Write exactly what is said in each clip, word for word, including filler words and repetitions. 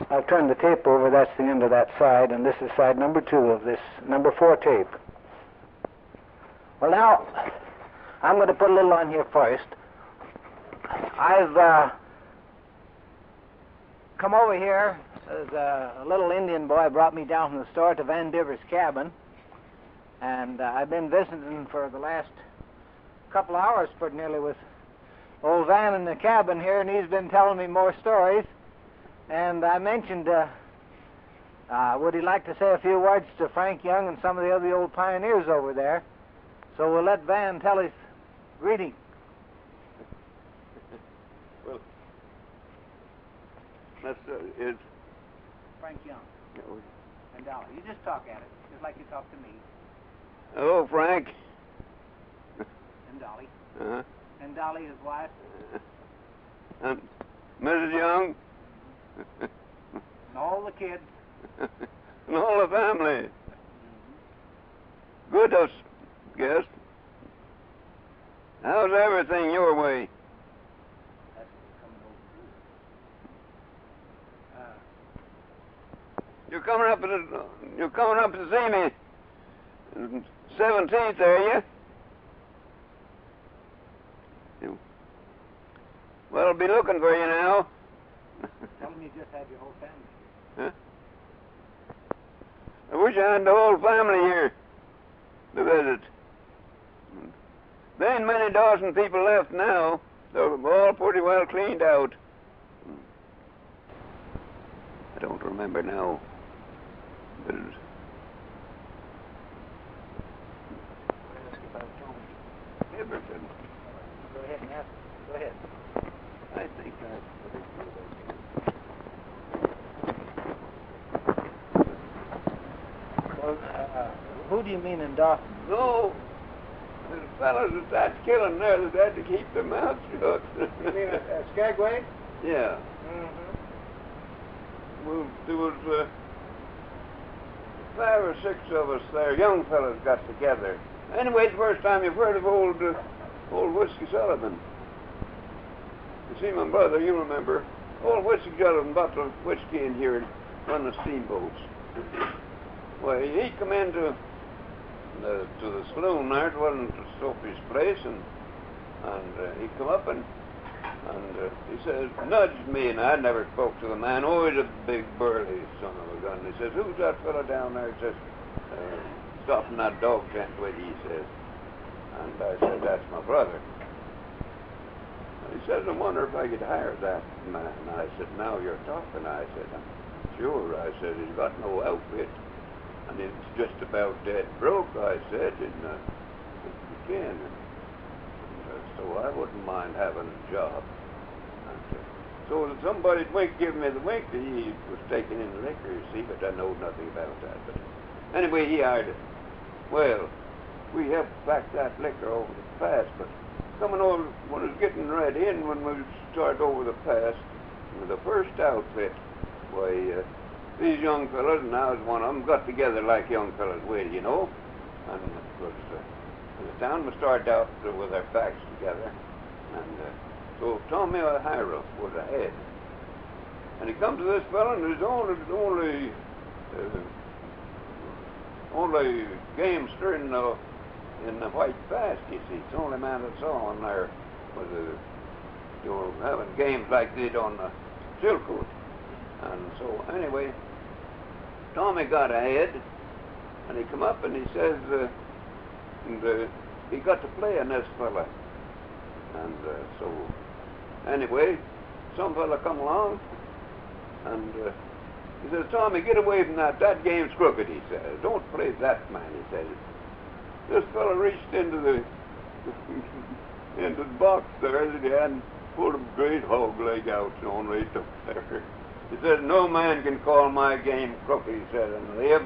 I'll turn the tape over. That's the end of that side, and this is side number two of this number four tape. Well, now, I'm going to put a little on here first. I've uh, come over here. There's a, a little Indian boy brought me down from the store to Van Diver's cabin, and uh, I've been visiting for the last couple hours pretty nearly with old Van in the cabin here, and he's been telling me more stories. And I mentioned, uh, uh, would he like to say a few words to Frank Young and some of the other old pioneers over there? So we'll let Van tell his greeting. Well, that's uh, is Frank Young. Oh. And Dolly. You just talk at it, just like you talk to me. Hello, Frank. And Dolly. Uh-huh. And Dolly, his wife. Uh, um, Missus Young. And all the kids. And all the family. Mm-hmm. Good, I guess. How's everything your way? That's coming over. Uh, You're coming up to you're coming up to see me. Seventeenth, are you? You. Well, I'll be looking for you now. Tell them you just had your whole family. Huh? I wish I had the whole family here to visit. There ain't many Dawson people left now. They're all pretty well cleaned out. I don't remember now. But it was... Everton. Go ahead and ask. Go ahead. I think that's what it is. Well, uh, who do you mean in Dawson? No, the fellows that started killing there that had to keep their mouths shut. You mean at, at Skagway? Yeah. Mm-hmm. Well, there was uh, five or six of us there, young fellows got together. Anyway, the first time you've heard of old, uh, old Whiskey Sullivan. You see, my brother, you remember, old Whiskey Sullivan bottled of whiskey in here and run the steamboats. Well, he come into the, to the saloon there, it wasn't Soapy's place, and and uh, he come up and and uh, he says, nudged me, and I never spoke to the man. Oh, he's a big burly son of a gun. He says, who's that fellow down there? He says, uh, stopping that dog tent with you, he says. And I said, that's my brother. And he says, I wonder if I could hire that man. And I said, now you're talking. I said, I'm sure. I said, he's got no outfit. And it's just about dead broke, I said, and uh, if you can. And, uh, so I wouldn't mind having a job. And, uh, so somebody at Wink gave me the wink that he was taking in liquor, you see, but I know nothing about that. But anyway, he hired it. Well, we helped pack that liquor over the pass, but coming over, when it was getting ready, and when we started over the pass, with the first outfit, why, uh, these young fellas, and I was one of them, got together like young fellas will, you know. And it was, uh, the town we started out uh, with our backs together. And uh, so Tommy O'Hara was ahead. And he come to this fellow, and there's only, only, uh, only gamester in the, in the White Pass, you see. It's the only man that saw him there was, uh, you know, having games like they did on the Chilcoot. And so, anyway, Tommy got ahead, and he come up and he says, uh, and, uh, he got to play on this fella. And uh, so, anyway, some fella come along, and uh, he says, Tommy, get away from that. That game's crooked, he says. Don't play that man, he says. This fella reached into the into the box there that he had and pulled a great hog leg out and right up there. He said, no man can call my game crooked, he said, and live.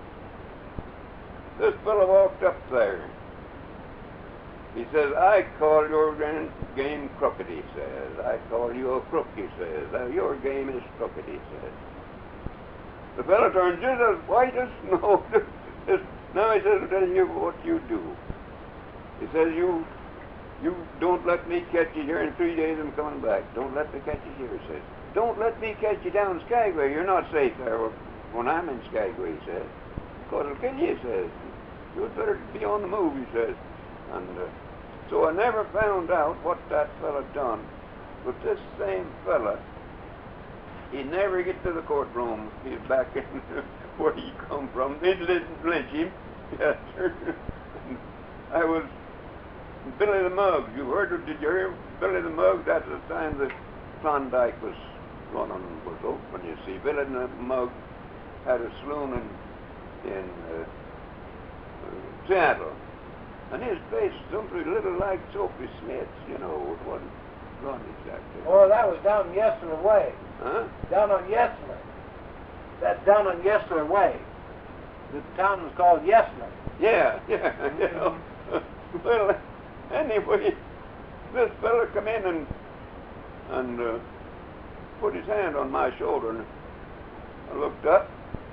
This fellow walked up there. He says, I call your game crooked, he says. I call you a crook, he says. Now, your game is crooked, he says. The fellow turned just as white as snow. Now he says, I'm telling you what you do. He says, you you don't let me catch you here in three days I'm coming back. Don't let me catch you here, he says. don't let me catch you down in Skagway. You're not safe there when I'm in Skagway, he says. Because it'll kill you, he says. You'd better be on the move, he says. And uh, so I never found out what that fella done. But this same fella, he never get to the courtroom. He's back in where he come from. They didn't lynch him. Yes, sir. I was Billy the Mug. You heard of, did you hear Billy the Mug? That's the time that Klondike was running, was open, you see. Billy the Mug had a saloon in, in uh, uh, Seattle. And his place was something a little like Soapy Smith's, you know. It wasn't run exactly. Oh, that was down Yesler Way. Huh? Down on Yesler. That's down on Yesler Way. The town was called Yesler. Yeah, yeah, you know. Well, anyway, this fella come in and and uh, put his hand on my shoulder, and I looked up.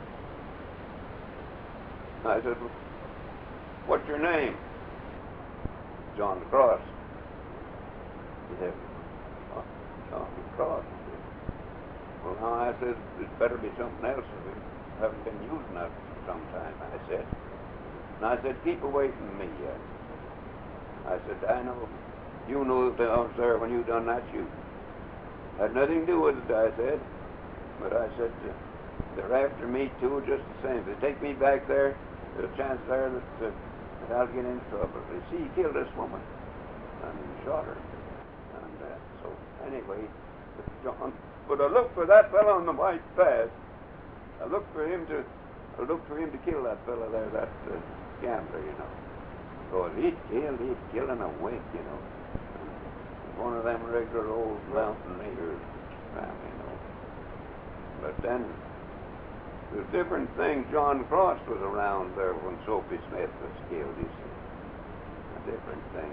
I said, "What's your name?" "John Cross." He said, "Oh, John Cross." "Well, now," I said, "it better be something else. We haven't been using that for some time," I said. And I said, "Keep away from me." Uh, I said, "I know. You knew that I was there when you done that shoot. Had nothing to do with it," I said. But I said, uh, "They're after me, too, just the same. If they take me back there, there's a chance there that, uh, that I'll get in trouble. You see, he killed this woman and shot her. And uh, so, anyway, John, but I looked for that fellow on the white path. I looked for him to, I looked for him to kill that fellow there, that uh, gambler, you know. Because he'd kill, he'd kill in a wink, you know. One of them regular old mountaineers, you know. But then, there's different things. John Cross was around there when Soapy Smith was killed, you see. A different thing.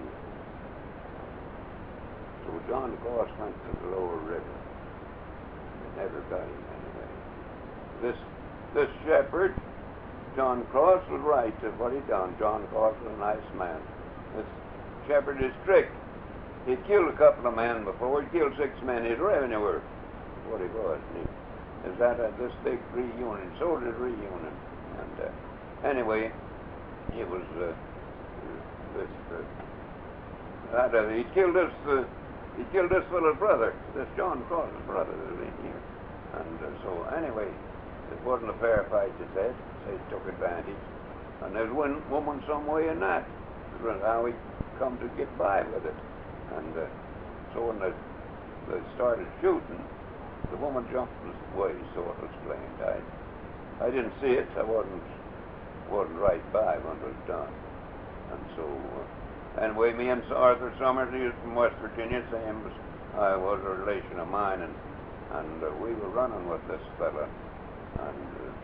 So John Cross went to the lower river. They never got him anyway. This this shepherd, John Cross, was right at what he done. John Cross was a nice man. This shepherd is tricked. He'd killed a couple of men before. He'd killed six men. He's a revenuer. What he was. And he is at this big reunion. So did reunion. And uh, anyway, he was uh, this. Uh, that, uh, he killed this. Uh, he killed this fellow's brother. This John Cross's brother that was in here. And uh, so anyway, it wasn't a fair fight. They said. They took advantage. And there's one woman some way in that. That's how he come to get by with it. And uh, so when they, they started shooting, the woman jumped away, so it was explained. I, I didn't see it. I wasn't wasn't right by when it was done. And so, uh, anyway, me and Arthur Summers, he was from West Virginia, same as I was, a relation of mine, and and uh, we were running with this fella. And,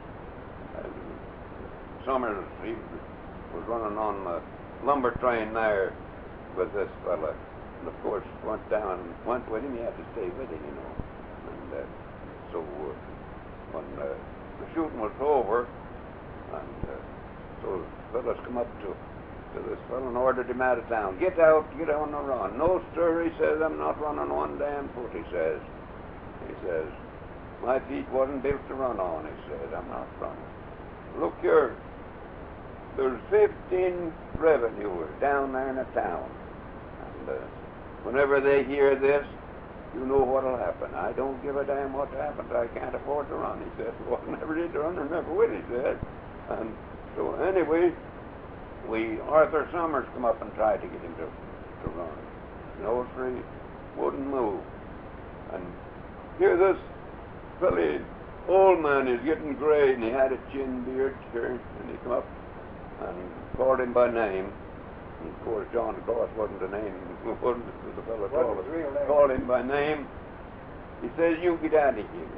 uh, and Summers, he was running on the lumber train there with this fella. And of course, went down, went with him. He had to stay with him, you know. And uh, so uh, when uh, the shooting was over, and uh, so the fellas come up to, to this fellow and ordered him out of town. Get out, get on the run. No, sir, he says, I'm not running one damn foot, he says. He says, my feet wasn't built to run on, he said. I'm not running. Look here, there's fifteen revenuers down there in the town. And uh, whenever they hear this, you know what'll happen. I don't give a damn what happens. I can't afford to run, he said. Well, I never did run or never will, he said. And so anyway, we, Arthur Summers come up and tried to get him to, to run. No, sir, he wouldn't move. And here this felly, old man, is getting gray, and he had a chin beard, sure, and he come up and called him by name. And of course, John Cross wasn't a name. It wasn't the fellow called him. Called him by name. He says, you get out of here.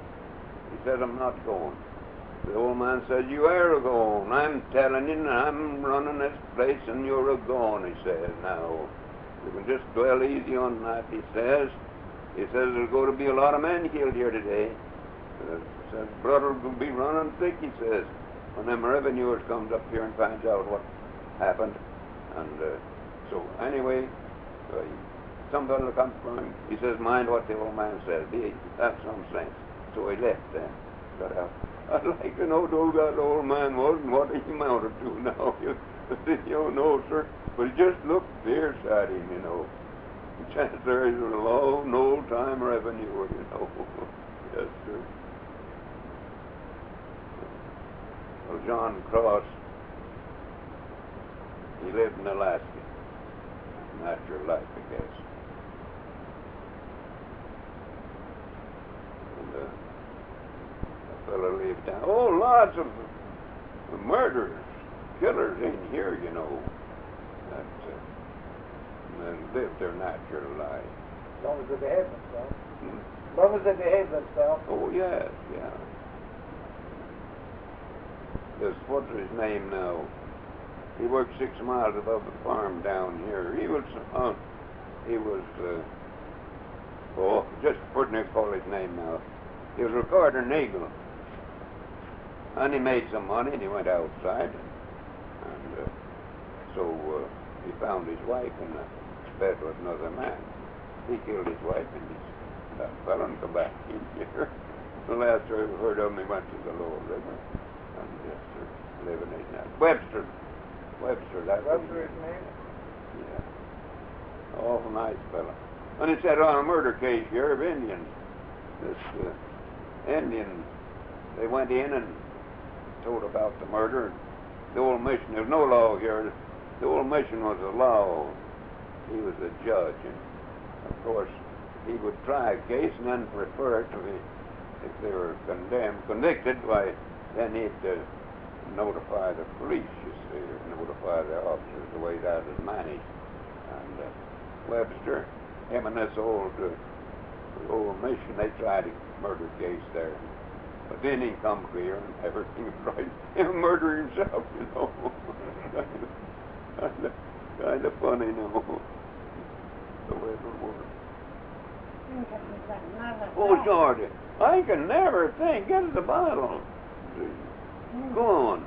He says, I'm not going. The old man says, you are going. I'm telling you, I'm running this place, and you're a going, he says. Now, you can just dwell easy on that, he says. He says, there's going to be a lot of men killed here today. Uh, he says, brother will be running thick, he says, when them revenuers comes up here and finds out what happened. And uh, so, anyway, uh, some fellow come from him. He says, mind what the old man says. He have some sense. So he left then. Got out. I'd like to know who that old man was and what he amounted to now. You, you don't know, sir. But he just looked fierce at him, you know. The chance there is a long, old-time revenue, you know. Yes, sir. Well, John Cross, he lived in Alaska. Natural life, I guess. And uh, a fellow lived down. Oh, lots of uh, murderers, killers in here, you know. That uh, and lived their natural life. As long as they behave themselves. Hmm? As long as they behave themselves. Oh, yes, yeah. This, what's his name now? He worked six miles above the farm down here. He was, uh, he was, uh, oh, just putting it, call his name now. He was Recorder Nagel. And he made some money and he went outside. And, and uh, so uh, he found his wife in the bed with another man. He killed his wife and he's, that fella and come back in here. The last I ever heard of him, he went to the Lower River. And just uh, living in that. Webster. Webster, that was Webster, his name? Yeah. Awful nice fella. And it said on a murder case here of Indians. This uh, Indian, they went in and told about the murder. The old mission, there's no law here. The old mission was a law. He was a judge. And of course, he would try a case and then refer it to the, if they were condemned, convicted, why, then he'd uh, notify the police, you see, or notify the officers the way that is managed. And uh, Webster, him and this old, uh, old mission, they tried a murder case there. But then he come clear and everything was right. He'll murder himself, you know. kind, of, kind of funny, you know, the way it'll work. Oh, Georgia, I can never think. Get the bottle. Go on.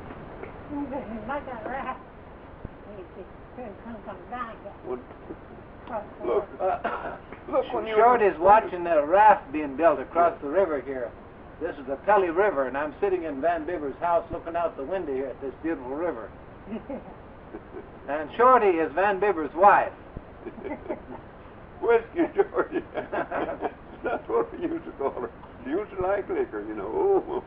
Well, look, uh, look when you... Shorty's watching a raft being built across the river here. This is the Pelly River, and I'm sitting in Van Bibber's house looking out the window here at this beautiful river. And Shorty is Van Bibber's wife. Whiskey, Shorty. That's what we used to call her. She used to like liquor, you know.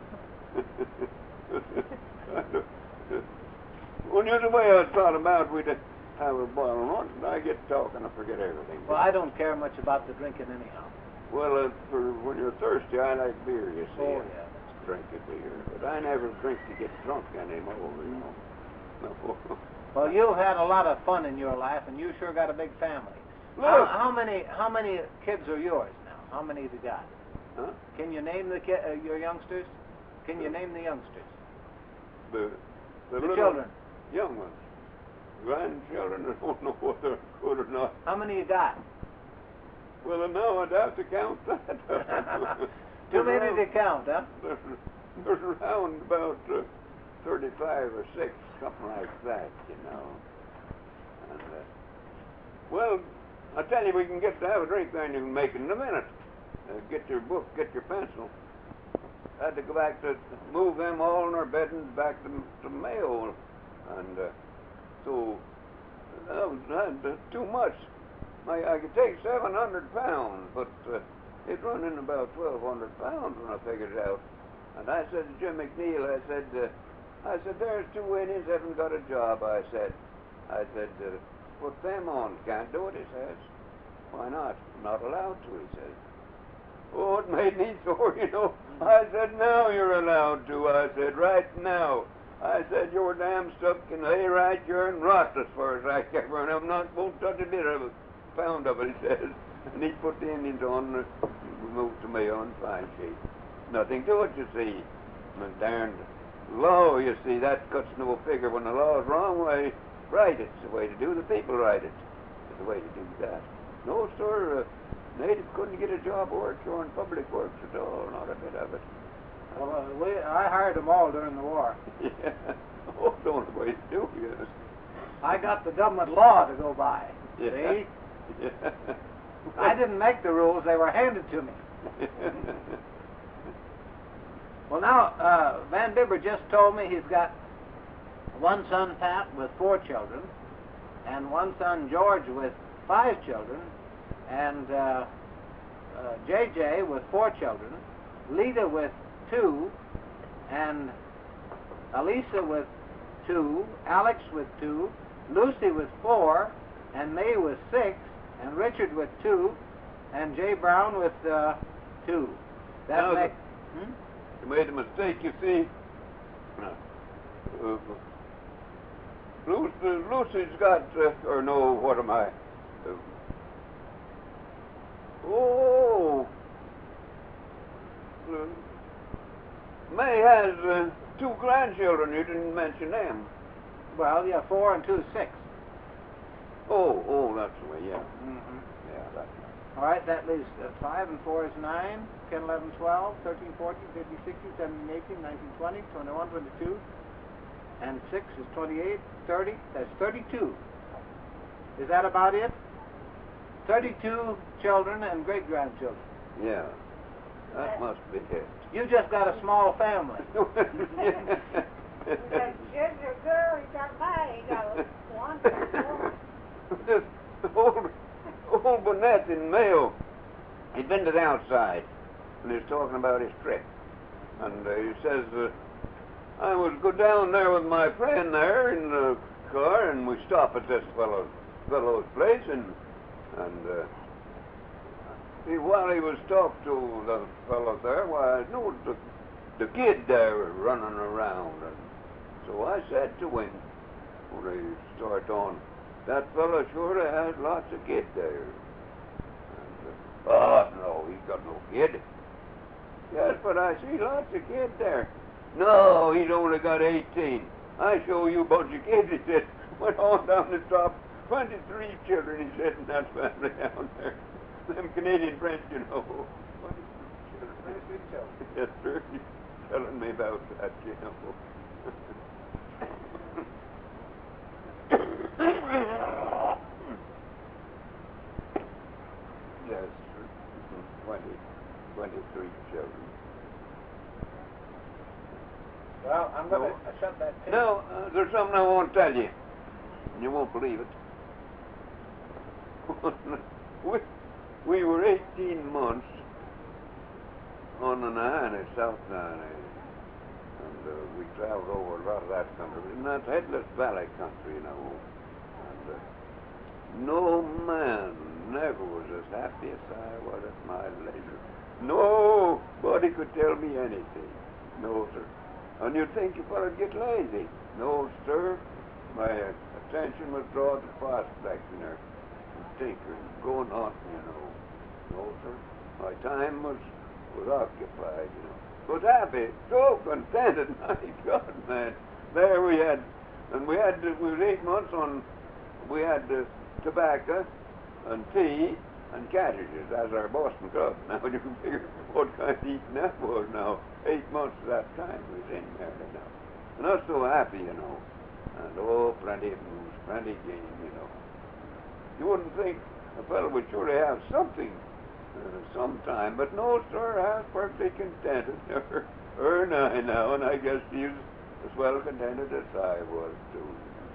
When you're the way I thought about, we'd have a bottle. Once I get talking, I forget everything. Well, I don't care much about the drinking anyhow. Well, uh, for when you're thirsty, I like beer, you see. Oh, yeah. Drink a beer. But I never drink to get drunk anymore, you know. No. Well, you've had a lot of fun in your life, and you sure got a big family. Look. How, how many how many kids are yours now? How many have you got? Huh? Can you name the ki- uh, your youngsters? Can you name the youngsters? The, the, The little children. Young ones. Grandchildren, I don't know whether they're good or not. How many you got? Well, no, I'd have to count that. Too many to count, huh? There's, there's around about uh, thirty-five or six, something like that, you know. And, uh, well, I tell you, we can get to have a drink there and you can make it in a minute. Uh, get your book, get your pencil. I had to go back to move them all in our bed and back to, to Mayo. And uh, so, that was uh, too much. I, I could take seven hundred pounds, but uh, it run in about twelve hundred pounds when I figured it out. And I said to Jim McNeil, I said, uh, I said, there's two Indians haven't got a job, I said. I said, uh, put them on. Can't do it, he says. Why not? I'm not allowed to, he says. Oh, it made me sore, you know. I said, now you're allowed to. I said, right now. I said, you're damn stuff can lay right here and rot as far as I care for, and I'm not, won't touch a bit of it. Pound of it, he says. And he put the Indians on, and we moved to Mayo in fine shape. Nothing to it, you see. The darned law, you see, that cuts no figure. When the law is wrong, why, right, it's the way to do. The people write it. It's the way to do that. No, sir, uh, native couldn't get a job work or in public works at all, not a bit of it. Well, uh, we, I hired them all during the war. Yeah. Oh, the only way to do it. I got the government law to go by. Yeah. See? I didn't make the rules, they were handed to me. Well, now, uh, Van Bibber just told me he's got one son, Pat, with four children, and one son, George, with five children, and uh, uh, J J with four children, Lita with two, and Elisa with two, Alex with two, Lucy with four, and May with six, and Richard with two, and Jay Brown with uh, two. That Now, makes... the- Hmm? You made a mistake, you see. Uh, uh, Lucy, Lucy's got, uh, or no, what am I? Uh, oh, uh, May has uh, two grandchildren. You didn't mention them. Well, yeah, four and two, six. Oh, oh, that's the way. Yeah, Mm-hmm. yeah, that's All right, that leaves uh, five and four is nine, ten, eleven, twelve, thirteen, fourteen, fifteen, sixteen, seventeen, eighteen, nineteen, twenty, twenty-one, twenty-two, and six is twenty-eight, thirty, that's thirty-two. Is that about it? thirty-two children and great-grandchildren. yeah. That must be it. You just got a small family. Because kids are girl, he got mine, he got one, four. This old, old Burnett in Mayo, he'd been to the outside, and he was talking about his trip. And uh, he says, uh, I would go down there with my friend there in the car, and we stop at this fellow's, fellow's place, and, and uh, he, while he was talking to the fellow there, why, I knew the, the kid there was running around, and so I said to him, when he started on, that fellow sure has lots of kid there. And, uh, oh, no, he's got no kid. Yes, but I see lots of kid there. No, he's only got eighteen. I show you a bunch of kids, he said. Went on down the top, twenty-three children, he said, in that family down there. Them Canadian French, you know. twenty-three children. Yes, sir. He's telling me about that, you know. Yes, sir. Twenty, twenty-three children. Well, I'm going to No. shut that tape. Now, uh, there's something I want to tell you. You won't believe it. we, we were eighteen months on the Nine, South Nine, and uh, we traveled over a lot of that country, and that's Headless Valley country, you know. And uh, no man never was as happy as I was at my leisure. Nobody could tell me anything. No, sir. And you'd think you would get lazy. No, sir. My uh, attention was drawn to prospecting or tinkering, going on, you know. No, sir. My time was was occupied, you know. Was happy, so contented. My God, man. There we had, and we had, uh, we was eight months on, we had uh, tobacco and tea and cartridges as our Boston Club. Now you can figure what kind of eating that was now. Eight months of that time we was in there now. And I was so happy, you know. And oh, plenty of news, plenty of game, you know. You wouldn't think a fellow would surely have something uh, sometime, but no, sir, I was perfectly contented. Her, her and I now, and I guess she was as well contented as I was too.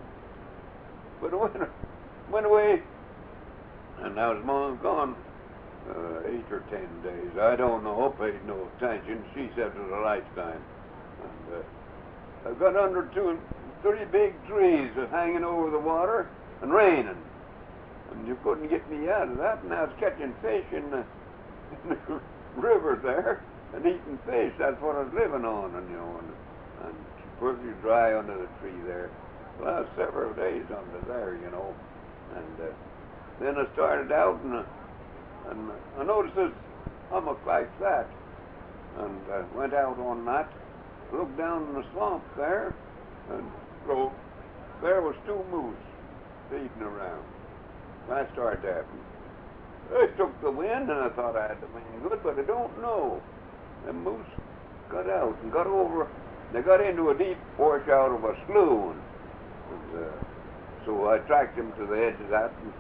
But when went away, and I was long gone, uh, eight or ten days. I don't know, paid no attention. She said it was a lifetime. And uh, I got under two, three big trees uh, hanging over the water and raining. And you couldn't get me out of that. And I was catching fish in the, in the river there and eating fish. That's what I was living on, and you know, and, and perfectly dry under the tree there. Last several days under there, you know. And uh, then I started out, and, uh, and I noticed this hummock like that, and uh, went out on that, looked down in the swamp there, and so there was two moose feeding around. I started to happen. I took the wind, and I thought I had the wind good, but I don't know. The moose got out and got over. They got into a deep washout of a slough, and, and uh, so I tracked them to the edge of that and,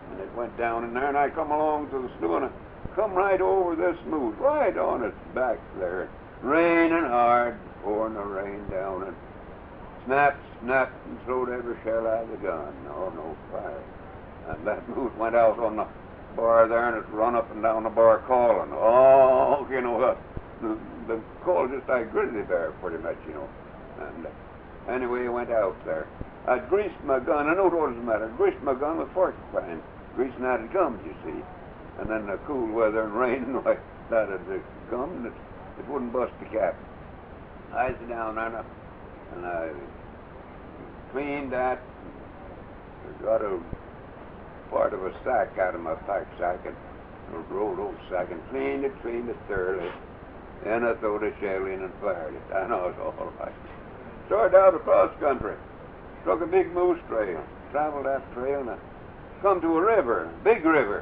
And it went down in there, and I come along to the slough, and I come right over this moose, right on its back there. Raining hard, pouring the rain down, and snap, snap, and throwed every shell out of the gun. No, no fire. And that moose went out on the bar there, and it run up and down the bar calling. Oh, you know, the, the, the call just like grizzly bear, pretty much, you know. And uh, anyway, I went out there. I greased my gun. I know what was the matter. I greased my gun with porcupine. Greasing out of gums, you see. And then the cool weather and rain, and like that had the gum, and it, it wouldn't bust the cap. I sat down there, and I, and I cleaned that, and got a part of a sack out of my pack sack, and a rolled old sack, and cleaned it, cleaned it thoroughly. Then I threw the shell in and fired it. I know it's all right. Started out across country. Took a big moose trail. Traveled that trail, and I come to a river, big river.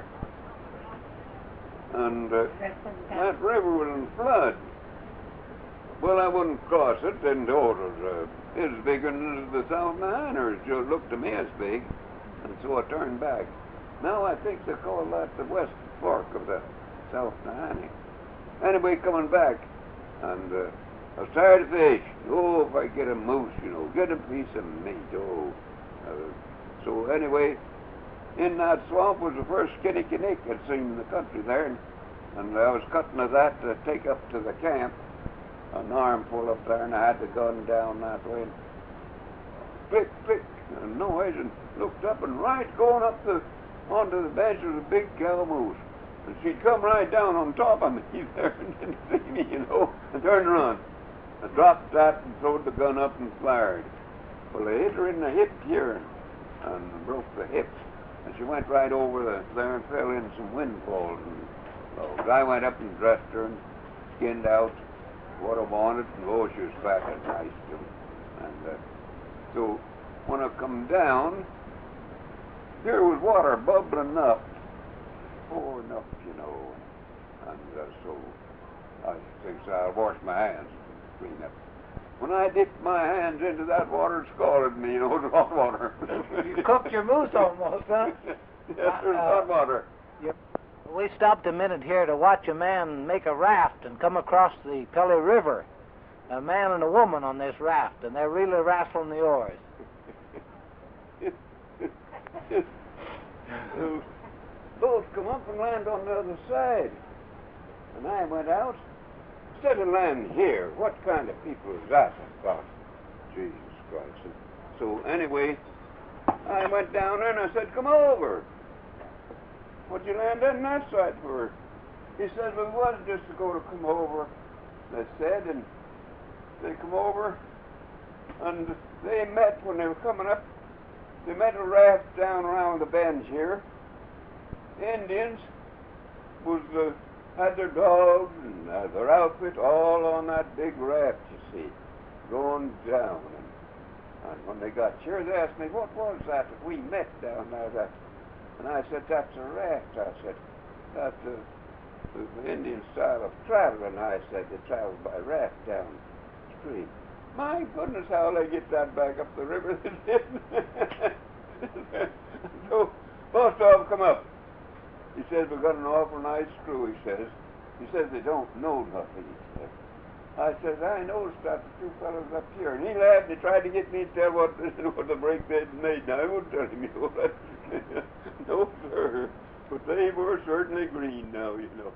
And uh, that river was in flood. Well, I wouldn't cross it, and oh, it was, uh, it was bigger than the South Niner. It just looked to me as big, and so I turned back. Now I think they call that the West Fork of the South Niner. Anyway, coming back, and uh, I was tired of fish. Oh, if I get a moose, you know, get a piece of meat. Oh, uh, so anyway, in that swamp was the first kinnikinnick I'd seen in the country there, and, and I was cutting of that to take up to the camp, an armful up there, and I had the gun down that way, and click, click, a noise, and looked up, and right going up the onto the bench was a big cow moose, and she'd come right down on top of me there and didn't see me, you know, and turned around. I dropped that and throwed the gun up and fired. Well, I hit her in the hip here, and broke the hip. And she went right over the, there and fell in some windfalls. And so I went up and dressed her and skinned out what I wanted, and oh, she was fat and nice too. And uh, so when I come down, here was water bubbling up, pouring up, you know. And uh, so I think so I'll wash my hands and clean up. When I dipped my hands into that water, it scalded me, you know, it was hot water. You cooked your moose almost, huh? Yes, it was uh, hot water. Yep. We stopped a minute here to watch a man make a raft and come across the Pelly River. A man and a woman on this raft, and they're really wrestling the oars. So, both come up and land on the other side. And I went out. Instead of landing here, what kind of people is that? I thought, Jesus Christ. And so anyway, I went down there and I said, come over. What'd you land on that side for? He said, well, it was just to go to come over, they said, and they come over, and they met when they were coming up. They met a raft down around the bend here. Indians was the had their dogs and uh, their outfit all on that big raft, you see, going down. And, and when they got here, they asked me, what was that that we met down there? That? And I said, that's a raft. I said, that's the, the, the Indian style of traveling. I said, they travel by raft down the stream. My goodness, how they get that back up the river. So, most of them come up. He says, we've got an awful nice crew, he says. He says, they don't know nothing, he says. I says, I noticed that the two fellows up here. And he laughed, and he tried to get me to tell what, what the break they'd made. Now, I wouldn't tell him, you know. No, sir. But they were certainly green now, you know.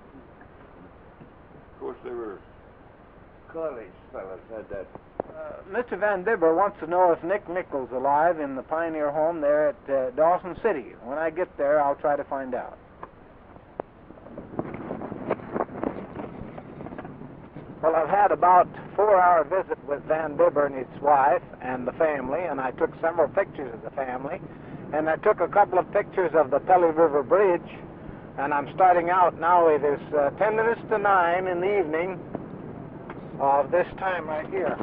Of course, they were college fellows, had that. Uh, Mister Van Bibber wants to know if Nick Nichols is alive in the Pioneer home there at uh, Dawson City. When I get there, I'll try to find out. Well, I've had about a four-hour visit with Van Bibber and his wife and the family, and I took several pictures of the family, and I took a couple of pictures of the Pelly River Bridge, and I'm starting out now. It is uh, ten minutes to nine in the evening of this time right here.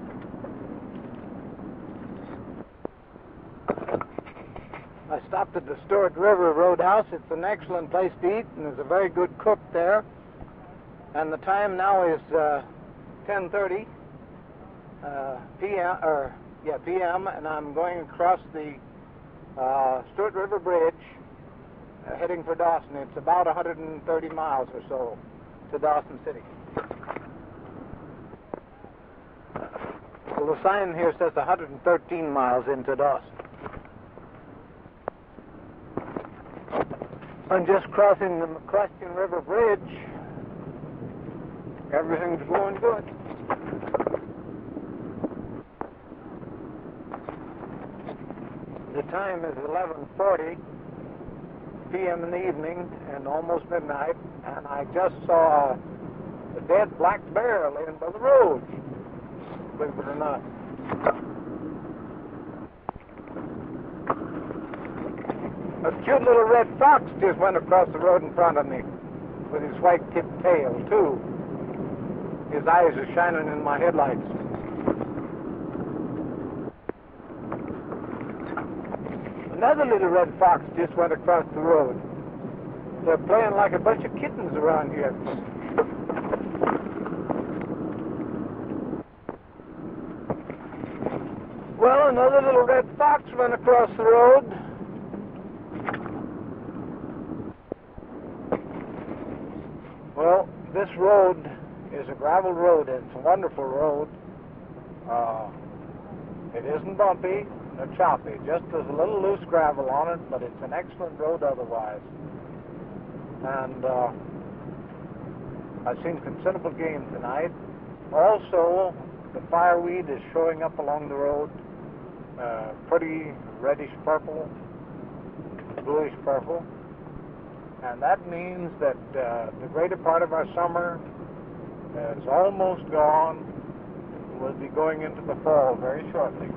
I stopped at the Stewart River Roadhouse. It's an excellent place to eat, and there's a very good cook there. And the time now is uh, ten thirty uh, p m or yeah p m and I'm going across the uh, Stewart River Bridge uh, heading for Dawson. It's about one hundred thirty miles or so to Dawson City. Well, the sign here says one hundred thirteen miles into Dawson. I'm just crossing the McQuestion River Bridge. Everything's going good. The time is eleven forty p m in the evening and almost midnight, and I just saw a dead black bear laying by the road, believe it or not. A cute little red fox just went across the road in front of me with his white-tipped tail, too. His eyes are shining in my headlights. Another little red fox just went across the road. They're playing like a bunch of kittens around here. Well, another little red fox went across the road. Well, this road is a gravel road. It's a wonderful road. Uh, it isn't bumpy nor choppy. Just there's a little loose gravel on it, but it's an excellent road otherwise. And uh, I've seen considerable game tonight. Also, the fireweed is showing up along the road. Uh, pretty reddish purple, bluish purple. And that means that uh, the greater part of our summer is almost gone. We'll be going into the fall very shortly.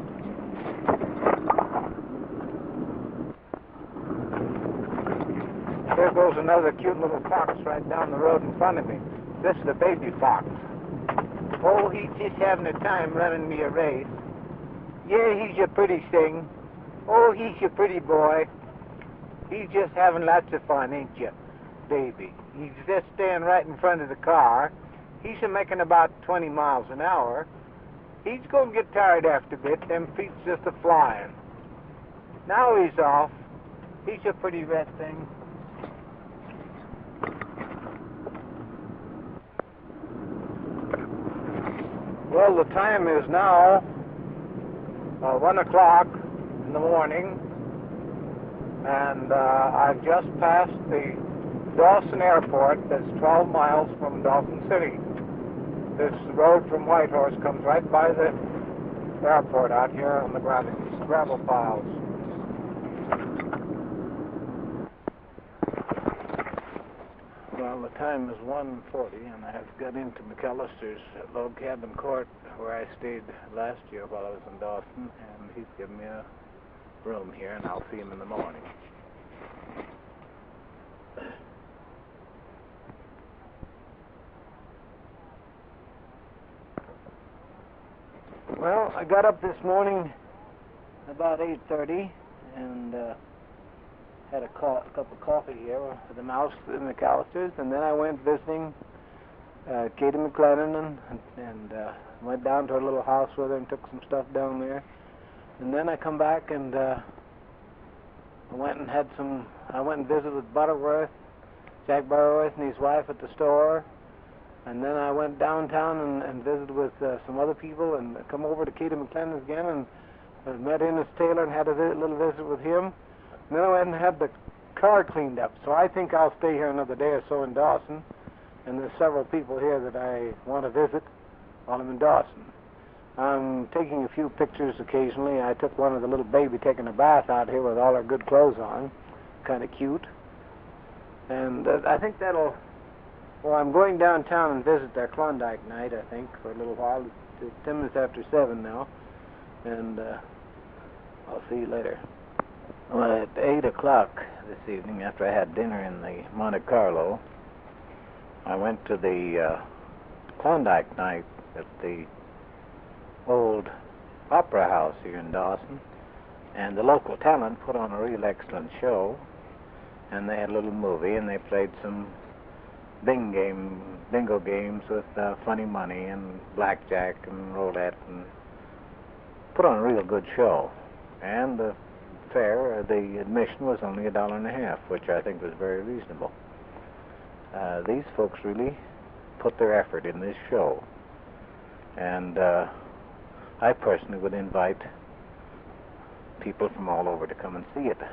There goes another cute little fox right down the road in front of me. This is the baby fox. Oh, he's just having a time running me a race. Yeah, he's a pretty thing. Oh, he's a pretty boy. He's just having lots of fun, ain't you, baby? He's just staying right in front of the car. He's making about twenty miles an hour. He's going to get tired after a bit. Them feet's just a flying. Now he's off. He's a pretty red thing. Well, the time is now uh, one o'clock in the morning, and uh, I've just passed the Dawson Airport. That's twelve miles from Dawson City. This road from Whitehorse comes right by the airport out here on the gravel, gravel piles. Well, the time is one forty, and I've got into McAllister's log cabin court where I stayed last year while I was in Dawson, and he's given me a room here, and I'll see him in the morning. Well, I got up this morning about eight thirty and uh, had a, co a cup of coffee here for the mouse in McAllister's, and then I went visiting uh, Katie McLennan and, and uh, went down to her little house with her and took some stuff down there. And then I come back and uh, I went and had some, I went and visited with Butterworth, Jack Butterworth and his wife at the store. And then I went downtown and, and visited with uh, some other people and come over to Katie McLennan again and uh, met Ennis Taylor and had a vi little visit with him. And then I went and had the car cleaned up. So I think I'll stay here another day or so in Dawson. And there's several people here that I want to visit while I'm in Dawson. I'm taking a few pictures occasionally. I took one of the little baby taking a bath out here with all her good clothes on. Kind of cute. And uh, I think that'll... Well, I'm going downtown and visit their Klondike night, I think, for a little while. It's ten minutes after seven now. And uh, I'll see you later. Well, at eight o'clock this evening, after I had dinner in the Monte Carlo, I went to the uh, Klondike night at the old Opera House here in Dawson. And the local talent put on a real excellent show. And they had a little movie, and they played some Bing game, bingo games with uh, funny money and blackjack and roulette, and put on a real good show. And the fare, uh, the admission was only a dollar and a half, which I think was very reasonable. Uh, these folks really put their effort in this show, and uh, I personally would invite people from all over to come and see it.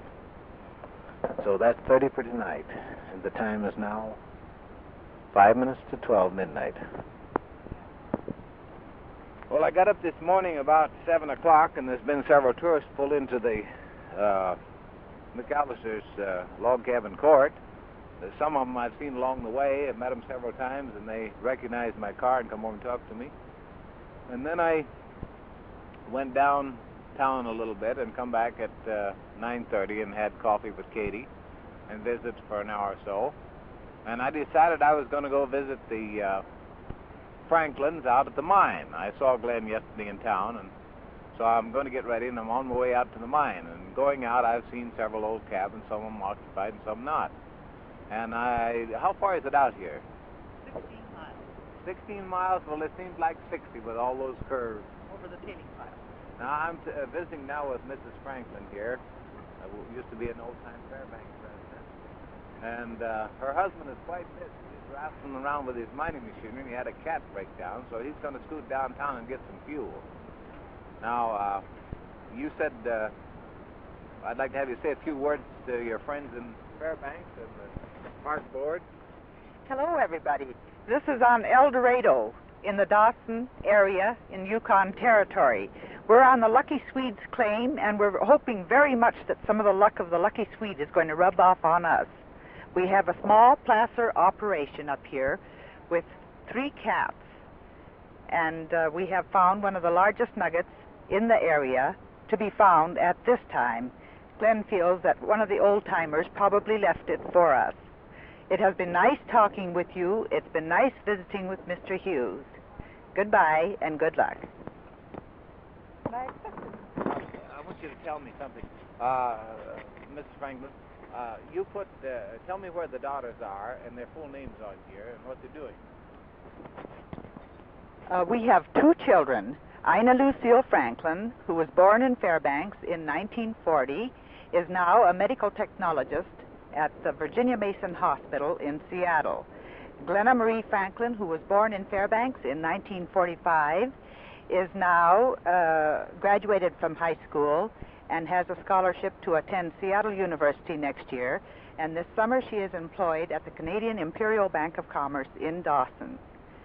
So that's thirty for tonight, and the time is now five minutes to twelve midnight. Well, I got up this morning about seven o'clock, and there's been several tourists pulled into the uh, McAllister's uh, log cabin court. Uh, some of them I've seen along the way. I've met them several times, and they recognized my car and come over and talk to me. And then I went downtown a little bit and come back at uh, nine thirty and had coffee with Katie and visit for an hour or so. And I decided I was going to go visit the uh, Franklins out at the mine. I saw Glenn yesterday in town, and so I'm going to get ready, and I'm on my way out to the mine. And going out, I've seen several old cabins, some of them occupied and some not. And I, how far is it out here? Sixteen miles Sixteen miles? Well, it seems like sixty with all those curves. over the tailing pile. Now, I'm t- uh, visiting now with Missus Franklin here, uh, who used to be an old-time Fairbanks resident. And uh, her husband is quite busy. He's rattling around with his mining machinery, and he had a cat breakdown, so he's going to scoot downtown and get some fuel. Now, uh, you said uh, I'd like to have you say a few words to your friends in Fairbanks and the park board. Hello, everybody. This is on El Dorado in the Dawson area in Yukon Territory. We're on the Lucky Swedes claim, and we're hoping very much that some of the luck of the Lucky Swede is going to rub off on us. We have a small placer operation up here with three cats, and uh, we have found one of the largest nuggets in the area to be found at this time. Glenn feels that one of the old-timers probably left it for us. It has been nice talking with you. It's been nice visiting with Mister Hughes. Goodbye and good luck. I want you to tell me something. Uh, Missus Franklin, uh, you put, uh, tell me where the daughters are and their full names on here and what they're doing. Uh, we have two children. Ina Lucille Franklin, who was born in Fairbanks in nineteen forty, is now a medical technologist at the Virginia Mason Hospital in Seattle. Glenna Marie Franklin, who was born in Fairbanks in nineteen forty-five, is now uh, graduated from high school and has a scholarship to attend Seattle University next year. And this summer she is employed at the Canadian Imperial Bank of Commerce in Dawson.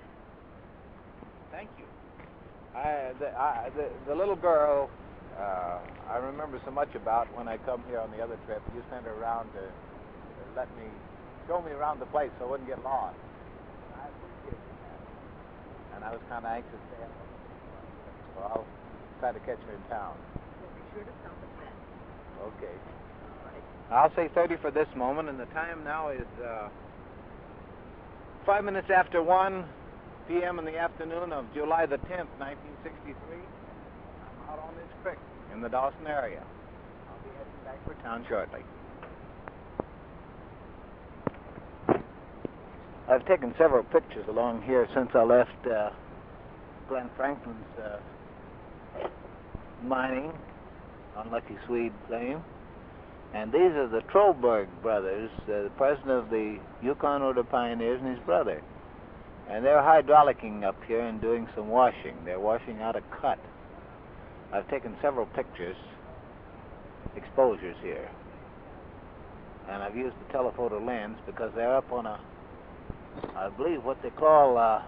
Thank you. I, the, I, the, the little girl uh, I remember so much about when I come here on the other trip. You sent her around to, to let me, show me around the place so I wouldn't get lost. I appreciate that. And I was kind of anxious to have her. So I'll try to catch her in town. We'll be sure to stop at that. Okay. All right. I'll say thirty for this moment, and the time now is uh, five minutes after one p m in the afternoon of July the tenth, nineteen sixty-three. I'm out on this creek in the Dawson area. I'll be heading back for town shortly. I've taken several pictures along here since I left uh, Glenn Franklin's uh, mining on Lucky Swede claim. And these are the Trollberg brothers, uh, the president of the Yukon Order Pioneers and his brother. And they're hydraulicking up here and doing some washing. They're washing out a cut. I've taken several pictures, exposures here. And I've used the telephoto lens because they're up on a, I believe what they call uh,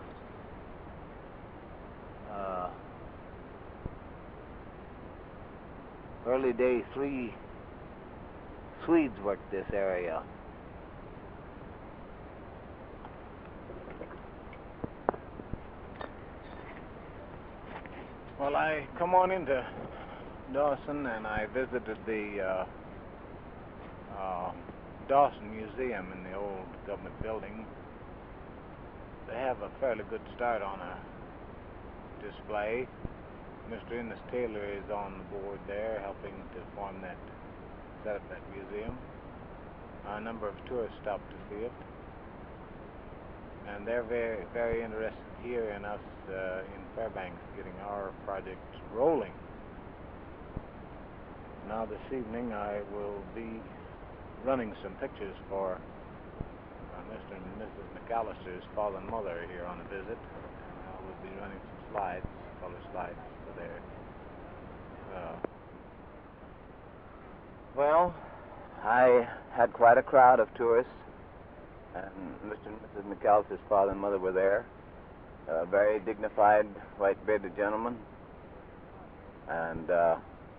uh, early day three Swedes worked this area. Well, I come on into Dawson and I visited the uh, uh, Dawson Museum in the old government building. They have a fairly good start on a display. Mister Innes Taylor is on the board there helping to form that, set up that museum. A number of tourists stopped to see it. And they're very, very interested here in us uh, in Fairbanks getting our project rolling. Now this evening I will be running some pictures for uh, Mister and Missus McAllister's father and mother here on a visit. And I will be running some slides, color slides for their... Uh, well, I had quite a crowd of tourists, and Mister and Missus McAllister's father and mother were there. A very dignified, white-bearded gentleman, and uh,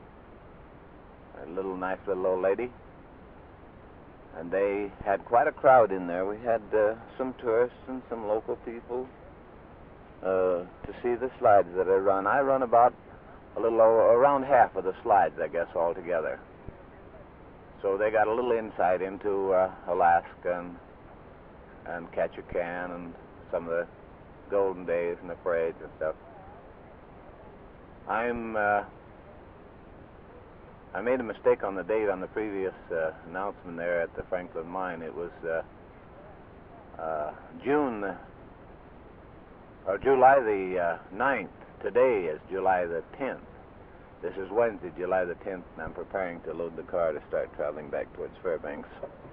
a little nice little old lady. And they had quite a crowd in there. We had uh, some tourists and some local people uh, to see the slides that I run. I run about a little over, around half of the slides, I guess, altogether. So they got a little insight into uh, Alaska and, and Ketchikan and some of the golden days and the parades and stuff. I'm, uh, I made a mistake on the date on the previous uh, announcement there at the Franklin Mine. It was uh, uh, June, uh, or July the uh, ninth. Today is July the tenth. This is Wednesday, July the tenth, and I'm preparing to load the car to start traveling back towards Fairbanks.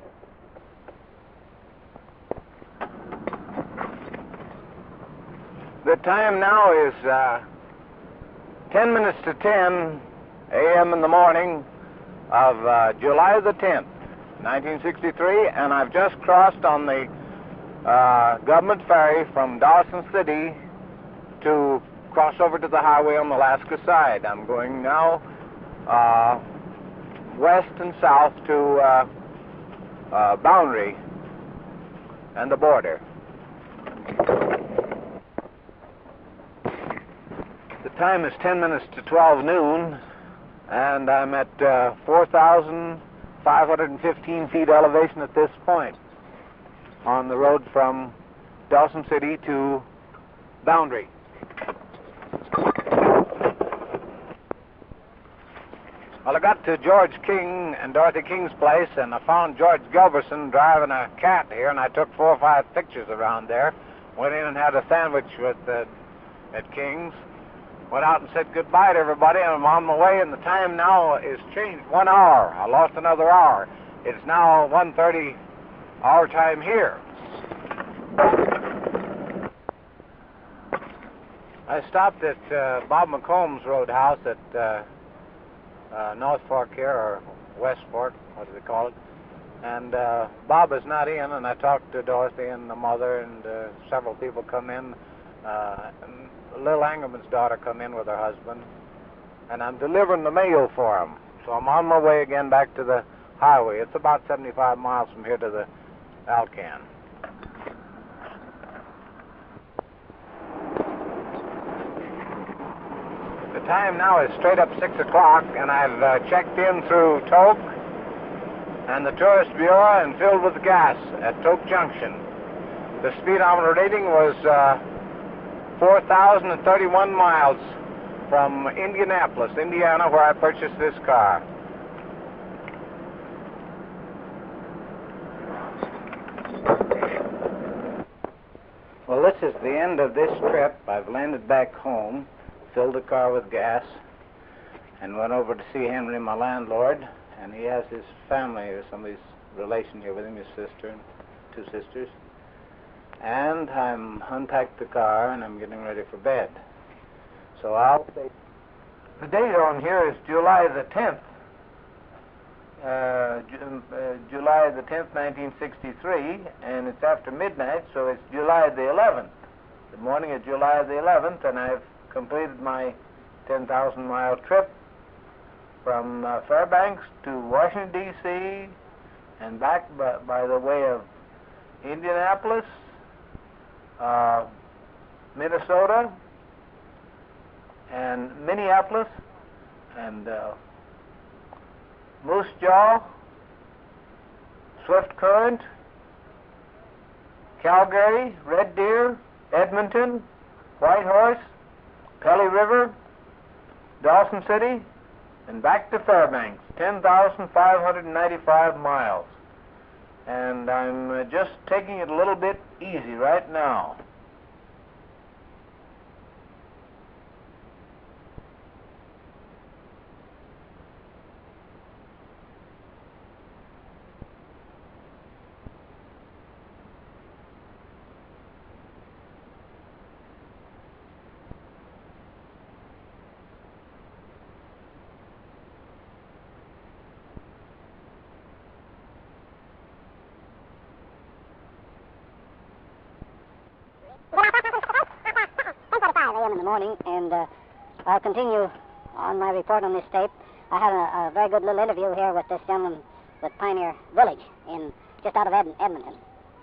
The time now is uh, ten minutes to ten a m in the morning of uh, July the tenth, nineteen sixty-three, and I've just crossed on the uh, government ferry from Dawson City to cross over to the highway on the Alaska side. I'm going now uh, west and south to uh, uh, Boundary and the border. The time is ten minutes to twelve noon, and I'm at uh, four thousand five hundred fifteen feet elevation at this point on the road from Dawson City to Boundary. Well, I got to George King and Dorothy King's place, and I found George Gilbertson driving a cat here, and I took four or five pictures around there. Went in and had a sandwich with uh, at King's. Went out and said goodbye to everybody, and I'm on my way, and the time now is changed one hour. I lost another hour. It's now one thirty our time here. I stopped at uh, Bob McComb's Roadhouse at uh, uh, North Fork here, or West Fork, what do they call it? And uh, Bob is not in, and I talked to Dorothy and the mother, and uh, several people come in. Uh, and Lil Angerman's daughter come in with her husband, and I'm delivering the mail for them. So I'm on my way again back to the highway. It's about seventy-five miles from here to the Alcan. The time now is straight up six o'clock, and I've uh, checked in through Tok and the Tourist Bureau and filled with gas at Tok Junction. The speedometer reading was uh, four thousand thirty-one miles from Indianapolis, Indiana, where I purchased this car. Well, this is the end of this trip. I've landed back home, filled the car with gas, and went over to see Henry, my landlord, and he has his family or somebody's relation here with him, his sister and two sisters. And I'm unpacked the car, and I'm getting ready for bed. So I'll say... The date on here is July the tenth. Uh, Ju uh, July the tenth, nineteen sixty-three, and it's after midnight, so it's July the eleventh. The morning of July the eleventh, and I've completed my ten thousand mile trip from uh, Fairbanks to Washington, D C, and back by, by the way of Indianapolis, Uh, Minnesota, and Minneapolis, and uh, Moose Jaw, Swift Current, Calgary, Red Deer, Edmonton, Whitehorse, Pelly River, Dawson City, and back to Fairbanks, ten thousand five hundred ninety-five miles. And I'm uh, just taking it a little bit easy right now. morning, and uh, I'll continue on my report on this tape. I had a, a very good little interview here with this gentleman with Pioneer Village, in just out of Ed- Edmonton.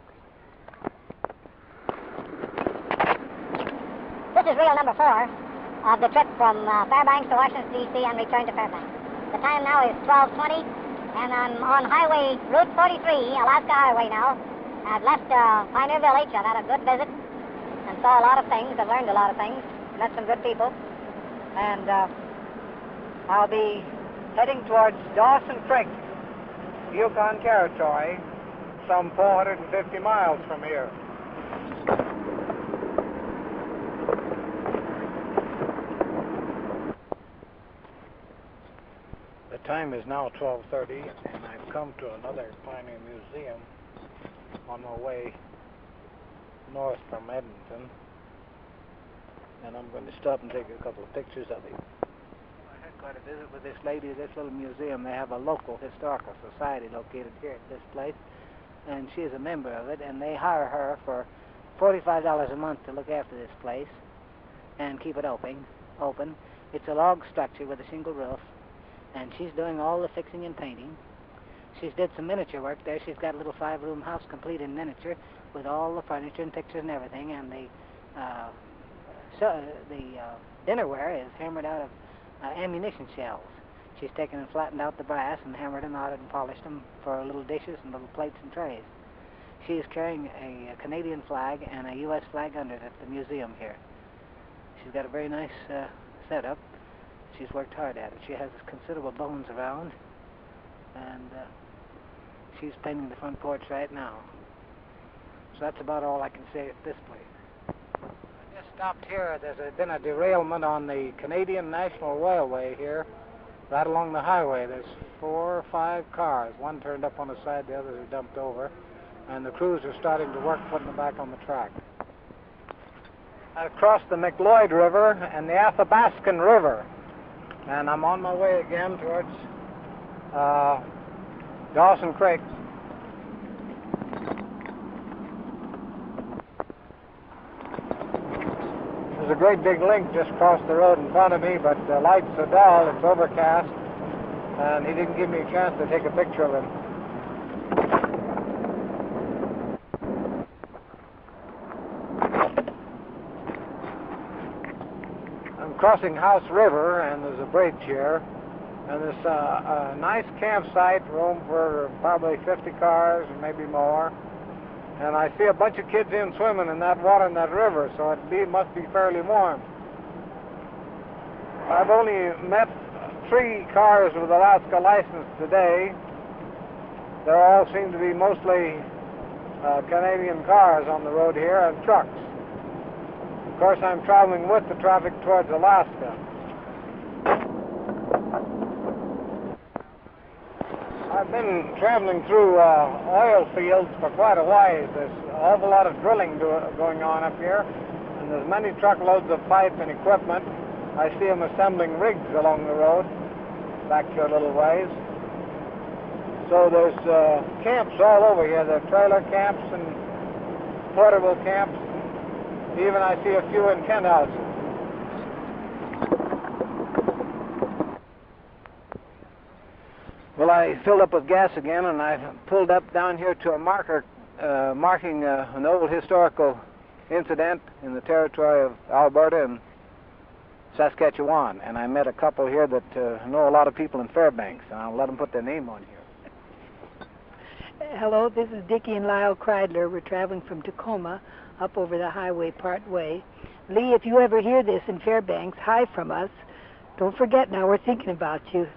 This is reel number four of the trip from uh, Fairbanks to Washington, D C and return to Fairbanks. The time now is twelve twenty, and I'm on Highway Route forty-three, Alaska Highway now. I've left uh, Pioneer Village. I've had a good visit and saw a lot of things. I've learned a lot of things, met some good people, and uh, I'll be heading towards Dawson Creek, Yukon Territory, some four hundred fifty miles from here. The time is now twelve thirty, and I've come to another Pioneer Museum on my way north from Edmonton, and I'm going to stop and take a couple of pictures of it. I had quite a visit with this lady at this little museum. They have a local historical society located here at this place, and she is a member of it, and they hire her for forty-five dollars a month to look after this place and keep it open. Open. It's a log structure with a shingle roof, and she's doing all the fixing and painting. She's did some miniature work there. She's got a little five-room house complete in miniature with all the furniture and pictures and everything, and the uh, so the uh, dinnerware is hammered out of uh, ammunition shells. She's taken and flattened out the brass and hammered them out and polished them for little dishes and little plates and trays. She is carrying a, a Canadian flag and a U S flag under it at the museum here. She's got a very nice uh, setup. She's worked hard at it. She has considerable bones around, and uh, she's painting the front porch right now. So that's about all I can say at this place. I just stopped here. There's a, been a derailment on the Canadian National Railway here, right along the highway. There's four or five cars. One turned up on the side, the others are dumped over, and the crews are starting to work putting them back on the track. I've crossed the McLeod River and the Athabascan River, and I'm on my way again towards uh, Dawson Creek. There's a great big link just across the road in front of me, but the light's so dull, it's overcast, and he didn't give me a chance to take a picture of him. I'm crossing House River, and there's a bridge here, and there's uh, a nice campsite, room for probably fifty cars, or maybe more. And I see a bunch of kids in swimming in that water in that river, so it be, must be fairly warm. I've only met three cars with Alaska license today. They all seem to be mostly uh, Canadian cars on the road here, and trucks. Of course, I'm traveling with the traffic towards Alaska. I've been traveling through uh, oil fields for quite a while. There's an awful lot of drilling do going on up here, and there's many truckloads of pipe and equipment. I see them assembling rigs along the road, back here a little ways. So there's uh, camps all over here. There are trailer camps and portable camps. Even I see a few in tent houses. Well, I filled up with gas again, and I pulled up down here to a marker uh, marking uh, an old historical incident in the territory of Alberta and Saskatchewan. And I met a couple here that uh, know a lot of people in Fairbanks, and I'll let them put their name on here. Hello, this is Dickie and Lyle Kreidler. We're traveling from Tacoma up over the highway part way. Lee, if you ever hear this in Fairbanks, hi from us. Don't forget now, we're thinking about you.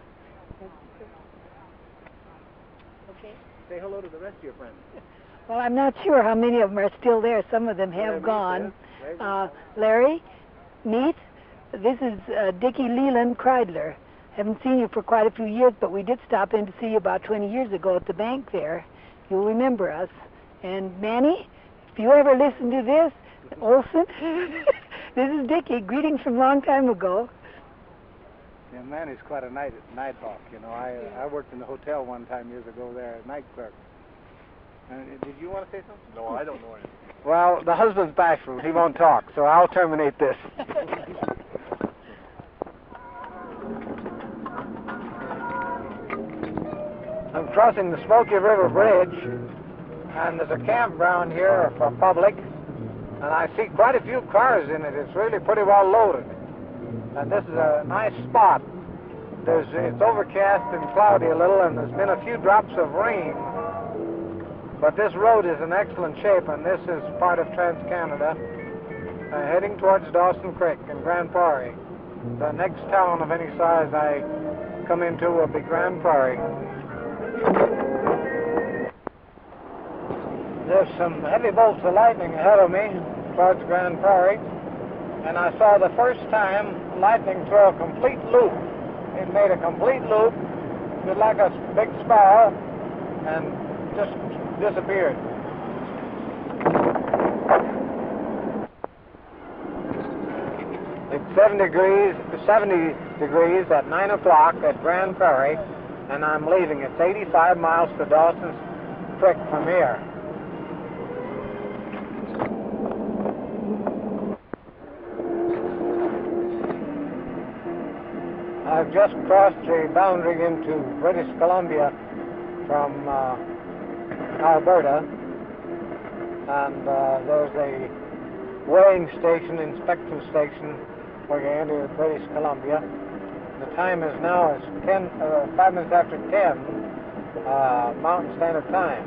Okay. Say hello to the rest of your friends. Well, I'm not sure how many of them are still there. Some of them have Larry, gone. yes. Uh, Larry, Meet, this is uh, Dickie Leland Kreidler. Haven't seen you for quite a few years, but we did stop in to see you about twenty years ago at the bank there. You'll remember us. And Manny, if you ever listen to this, Olson, this is Dickie. Greetings from a long time ago. Yeah, Manny's quite a night night hawk. You know, I uh, I worked in the hotel one time years ago there, night clerk. Uh, did you want to say something? No, I don't know anything. Well, the husband's bashful. He won't talk, so I'll terminate this. crossing the Smoky River Bridge, and there's a campground here for public, and I see quite a few cars in it. It's really pretty well loaded, and this is a nice spot. There's, it's overcast and cloudy a little, and there's been a few drops of rain, but this road is in excellent shape, and this is part of Trans-Canada, uh, heading towards Dawson Creek and Grand Prairie. The next town of any size I come into will be Grand Prairie. There's some heavy bolts of lightning ahead of me towards Grand Prairie, and I saw the first time lightning throw a complete loop. It made a complete loop, just like a big spiral, and just disappeared. It's seventy degrees, seventy degrees at nine o'clock at Grand Prairie, and I'm leaving. It's eighty-five miles to Dawson's Creek from here. I've just crossed the boundary into British Columbia from uh, Alberta, and uh, there's a weighing station, inspection station, where you enter British Columbia. The time is now is ten, uh, five minutes after ten, uh, Mountain Standard Time.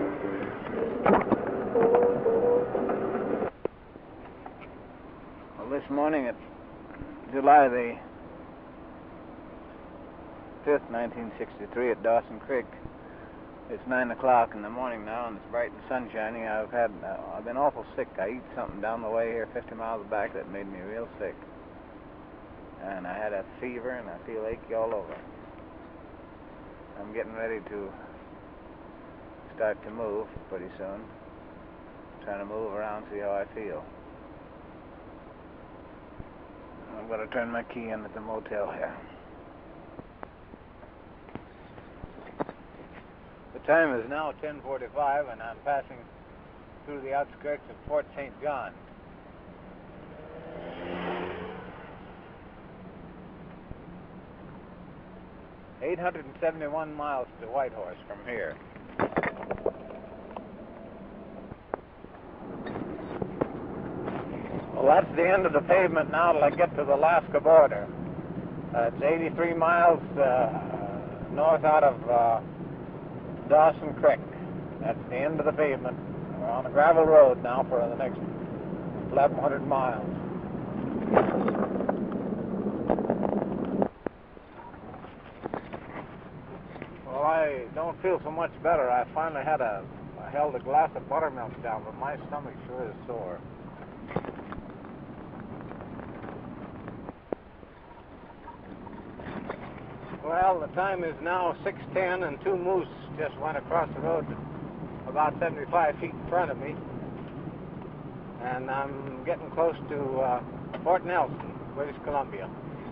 Well, this morning at July the fifth, nineteen sixty-three, at Dawson Creek. It's nine o'clock in the morning now, and it's bright and sunshiny. I've had, uh, I've been awful sick. I eat something down the way here, fifty miles back, that made me real sick. And I had a fever, and I feel achy all over. I'm getting ready to start to move pretty soon. Trying to move around, see how I feel. I'm going to turn my key in at the motel here. The time is now ten forty-five, and I'm passing through the outskirts of Fort Saint John. eight hundred seventy-one miles to Whitehorse from here. Well, that's the end of the pavement now till I get to the Alaska border. Uh, it's eighty-three miles uh, north out of uh, Dawson Creek. That's the end of the pavement. We're on a gravel road now for the next eleven hundred miles. Well, I don't feel so much better. I finally had a, I held a glass of buttermilk down, but my stomach sure is sore. Well, the time is now six ten, and two moose just went across the road about seventy-five feet in front of me. And I'm getting close to uh, Fort Nelson, British Columbia.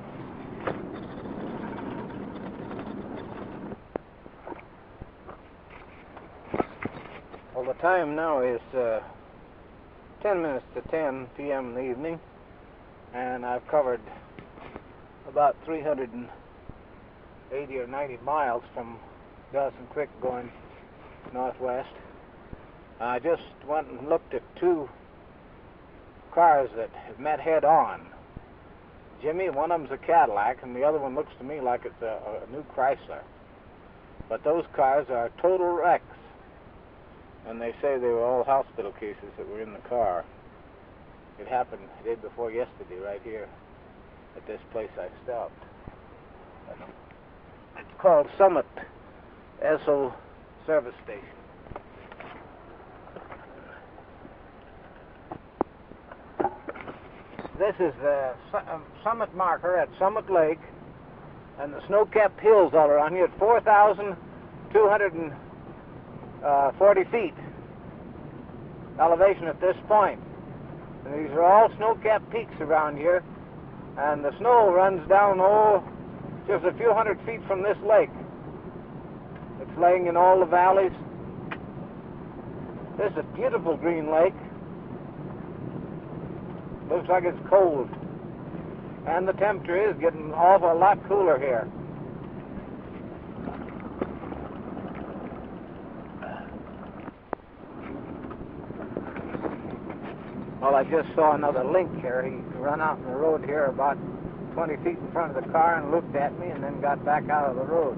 Well, the time now is uh, ten minutes to ten p m in the evening, and I've covered about three hundred eighty or ninety miles from Dawson Creek going northwest. I just went and looked at two cars that have met head on. Jimmy, one of them's a Cadillac, and the other one looks to me like it's a, a new Chrysler. But those cars are total wrecks, and they say they were all hospital cases that were in the car. It happened the day before yesterday right here at this place I stopped. It's called Summit Esso Service Station. This is the Summit marker at Summit Lake, and the snow-capped hills all around here at four thousand two hundred forty feet elevation at this point. And these are all snow-capped peaks around here, and the snow runs down, oh, just a few hundred feet from this lake. It's laying in all the valleys. This is a beautiful green lake. Looks like it's cold. And the temperature is getting awful a lot cooler here. Well, I just saw another link here. He ran out in the road here about twenty feet in front of the car and looked at me and then got back out of the road.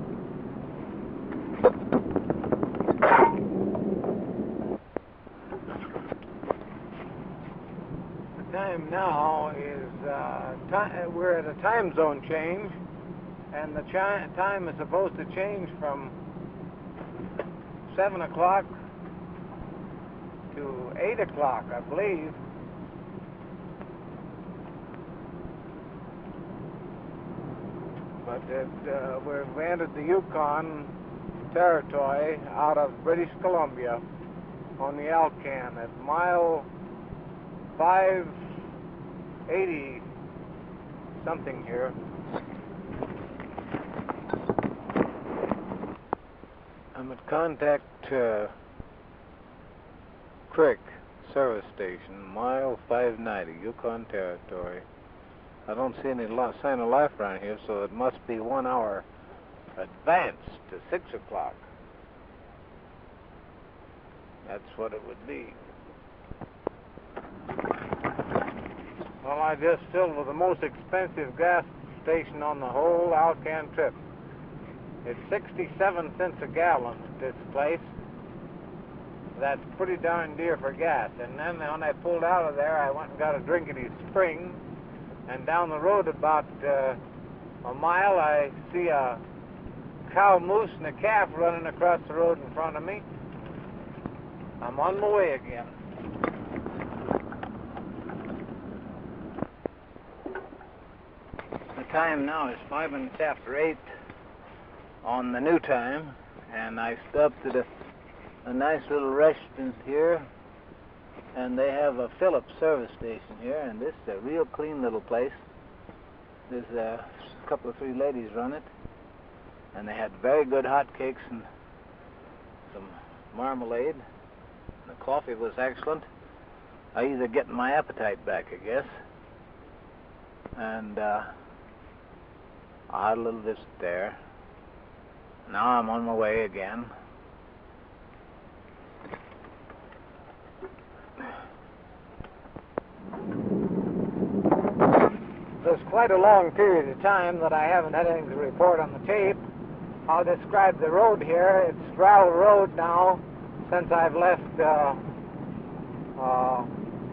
The time now is, uh, ti- we're at a time zone change, and the chi- time is supposed to change from seven o'clock to eight o'clock, I believe. But it, uh, we've entered the Yukon Territory out of British Columbia on the Alcan at mile five eighty something here. I'm at Contact uh, Creek Service Station, mile five ninety, Yukon Territory. I don't see any lo- sign of life around here, so it must be one hour advanced to six o'clock. That's what it would be. Well, I just filled with the most expensive gas station on the whole Alcan trip. It's sixty-seven cents a gallon at this place. That's pretty darn dear for gas. And then when I pulled out of there, I went and got a drink at his spring. And down the road about uh, a mile, I see a cow moose and a calf running across the road in front of me. I'm on my way again. The time now is five minutes after eight on the new time, and I stopped at a, a nice little restaurant here. And they have a Phillips service station here, and this is a real clean little place. There's a couple of three ladies run it, and they had very good hot cakes and some marmalade. And the coffee was excellent. I either getting my appetite back, I guess. And uh, I had a little visit there. Now I'm on my way again. There's quite a long period of time that I haven't had anything to report on the tape. I'll describe the road here. It's gravel road now since I've left uh, uh,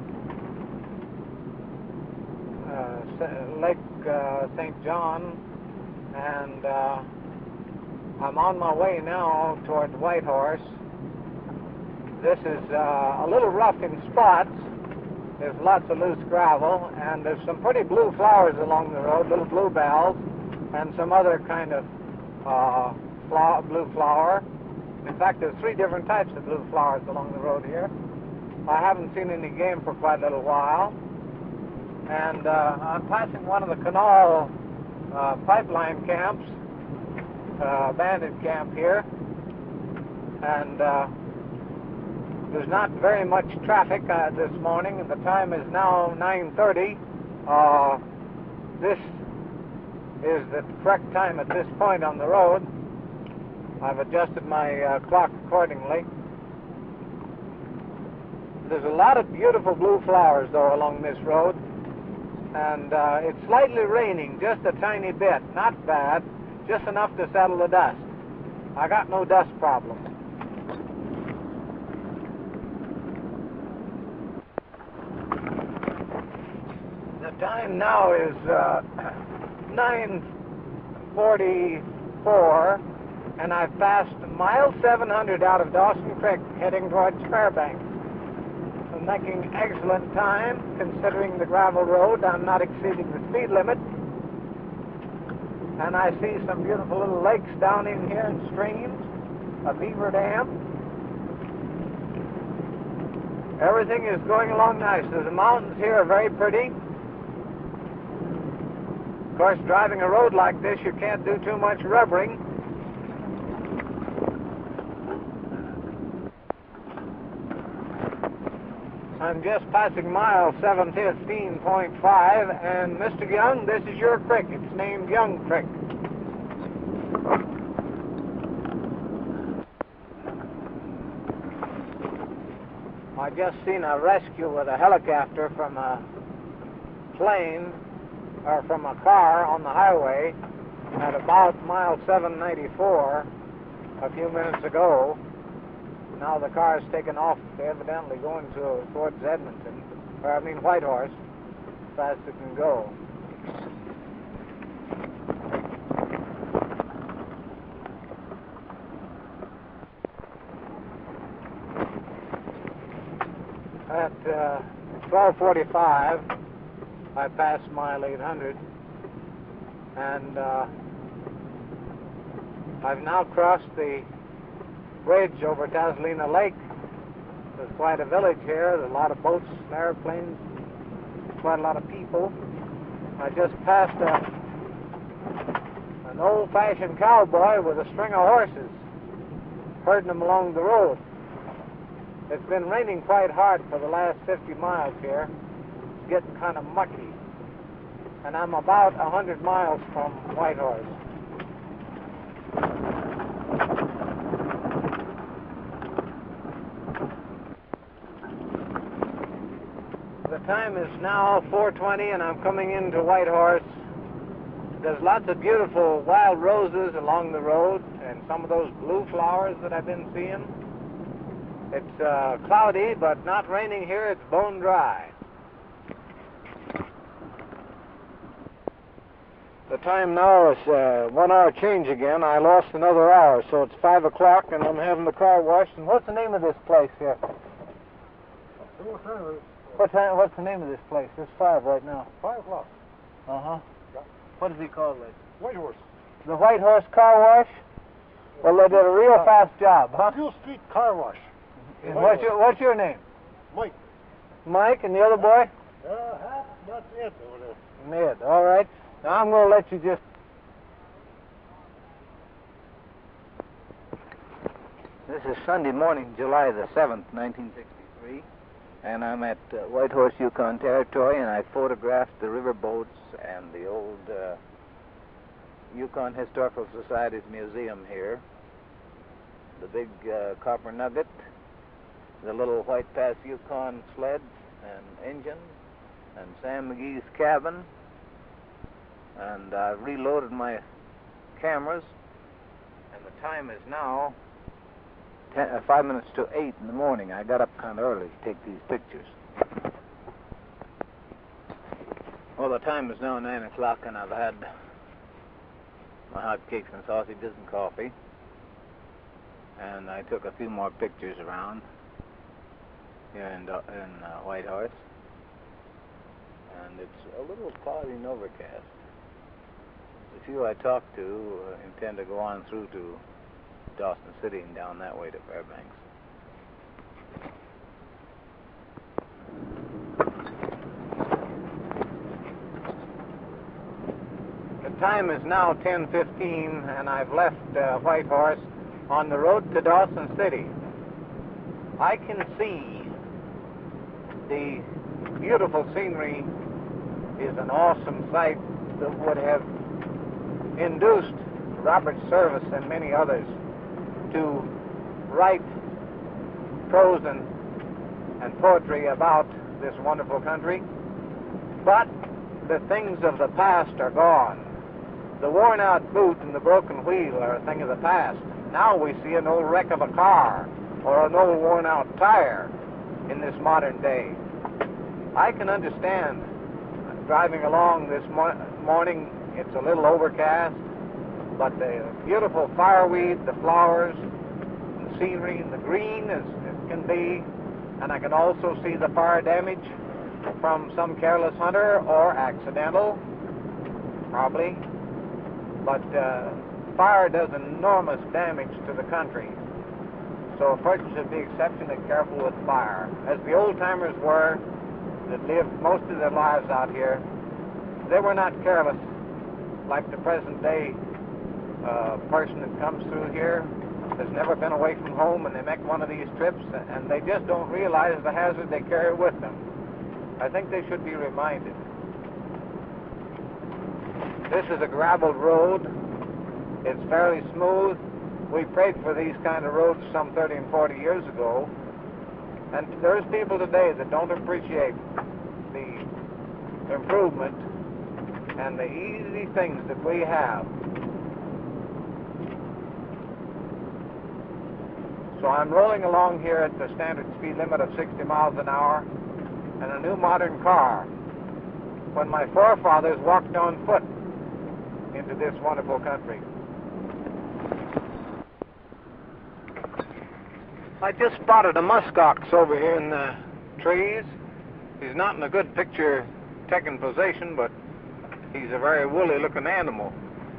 uh, Lake uh, Saint John, and uh, I'm on my way now towards Whitehorse. This is uh, a little rough in spots. There's lots of loose gravel, and there's some pretty blue flowers along the road, little bluebells, and some other kind of uh, flower, blue flower. In fact, there's three different types of blue flowers along the road here. I haven't seen any game for quite a little while. And uh, I'm passing one of the canal uh, pipeline camps, uh, bandit camp here, and uh, there's not very much traffic uh, this morning, and the time is now nine thirty. Uh, this is the correct time at this point on the road. I've adjusted my uh, clock accordingly. There's a lot of beautiful blue flowers, though, along this road, and uh, it's slightly raining, just a tiny bit. Not bad, just enough to settle the dust. I got no dust problem. The time now is uh, nine forty-four, and I've passed mile seven hundred out of Dawson Creek, heading towards Fairbanks. I'm making excellent time, considering the gravel road. I'm not exceeding the speed limit. And I see some beautiful little lakes down in here and streams, a beaver dam. Everything is going along nicely. The mountains here are very pretty. Of course, driving a road like this, you can't do too much rubbering. I'm just passing mile seven fifteen point five, and Mister Young, this is your creek. It's named Young Creek. I just seen a rescue with a helicopter from a plane or from a car on the highway at about mile seven ninety-four a few minutes ago. Now the car is taken off, evidently going to, towards Edmonton, or I mean Whitehorse, as fast as it can go. At uh, twelve forty-five, I passed mile eight hundred, and uh, I've now crossed the bridge over Taslina Lake. There's quite a village here. There's a lot of boats and airplanes, quite a lot of people. I just passed a, an old-fashioned cowboy with a string of horses, herding them along the road. It's been raining quite hard for the last fifty miles here. It's getting kind of mucky. And I'm about one hundred miles from Whitehorse. The time is now four twenty and I'm coming into Whitehorse. There's lots of beautiful wild roses along the road and some of those blue flowers that I've been seeing. It's uh, cloudy, but not raining here. It's bone dry. The time now is uh, one hour change again. I lost another hour, so it's five o'clock, and I'm having the car washed. And what's the name of this place here? What's the, what's the name of this place? It's five right now. Five o'clock. Uh huh. Yeah. What does he call this? Whitehorse. The Whitehorse Car Wash. Well, they did a real Uh, fast job, huh? Steel Street Car Wash. And what's your What's your name? Mike. Mike, and the other boy? Uh, that's it over there. Ned. All right. Now I'm going to let you just. This is Sunday morning, July the seventh, nineteen sixty-three, and I'm at uh, Whitehorse, Yukon Territory, and I photographed the river boats and the old uh, Yukon Historical Society's museum here. The big uh, copper nugget, the little White Pass Yukon sleds and engine, and Sam McGee's cabin. And I've reloaded my cameras, and the time is now ten, uh, five minutes to eight in the morning. I got up kind of early to take these pictures. Well, the time is now nine o'clock, and I've had my hot cakes and sausages and coffee, and I took a few more pictures around here in, in uh, Whitehorse, and it's a little cloudy and overcast. The few I talked to uh, intend to go on through to Dawson City and down that way to Fairbanks. The time is now ten fifteen, and I've left uh, Whitehorse on the road to Dawson City. I can see the beautiful scenery is an awesome sight that would have induced Robert Service and many others to write prose and, and poetry about this wonderful country. But the things of the past are gone. The worn-out boot and the broken wheel are a thing of the past. Now we see an old wreck of a car or an old worn-out tire in this modern day. I can understand driving along this mo- morning. It's a little overcast, but the beautiful fireweed, the flowers, the scenery, and the green as it can be, and I can also see the fire damage from some careless hunter or accidental, probably. But uh, fire does enormous damage to the country, so a person should be exceptionally careful with fire. As the old-timers were that lived most of their lives out here, they were not careless like the present day uh, person that comes through here has never been away from home, and they make one of these trips and they just don't realize the hazard they carry with them. I think they should be reminded. This is a graveled road. It's fairly smooth. We prayed for these kind of roads some thirty and forty years ago, And there's people today that don't appreciate the improvement and the easy things that we have. So I'm rolling along here at the standard speed limit of sixty miles an hour in a new modern car, when my forefathers walked on foot into this wonderful country. I just spotted a muskox over here in the trees. He's not in a good picture taking position, but he's a very woolly looking animal.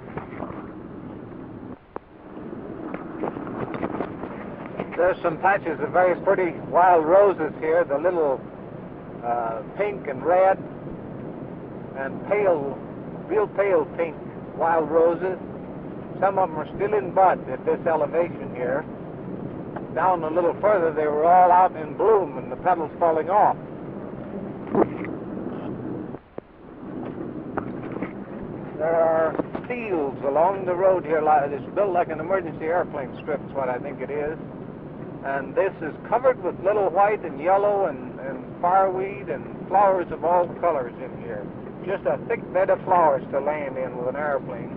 There's some patches of very pretty wild roses here, the little uh, pink and red and pale, real pale pink wild roses. Some of them are still in bud at this elevation here. Down a little further, they were all out in bloom and the petals falling off. There are fields along the road here. It's built like an emergency airplane strip is what I think it is. And this is covered with little white and yellow and, and fireweed and flowers of all colors in here. Just a thick bed of flowers to land in with an airplane.